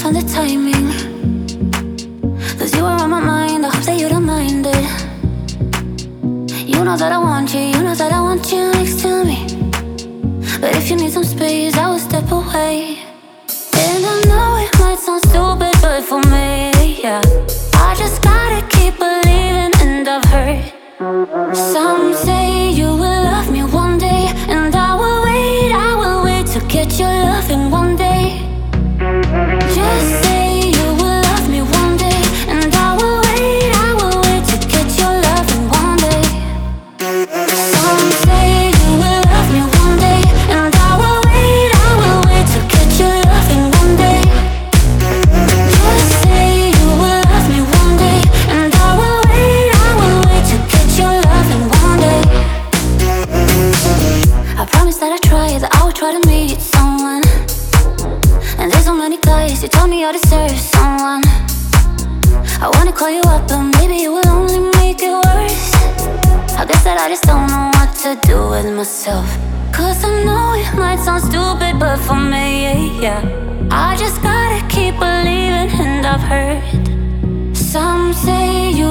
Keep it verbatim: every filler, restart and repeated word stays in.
find the timing, cause you were on my mind, I hope that you don't mind it. You know that I want you, you know that I want you next to me. But if you need some space, I will step away. And I know it might sound stupid, but for me, yeah, I just gotta keep believing, and I've heard some say you will love me one day, and I will wait, I will wait to get your loving one day. Just say you will love me one day, and I will wait, I will wait to get your loving one day. Some say you will love me one day, and I will wait, I will wait to get your loving one day. Just say you will love me one day, and I will wait, I will wait to get your loving one day. I promise that I try, that I will try to meet someone. And there's so many guys, you told me I deserve someone. I wanna call you up, but maybe it will only make it worse. I guess that I just don't know what to do with myself, cause I know it might sound stupid, but for me, yeah, I just gotta keep believing, and I've heard some say you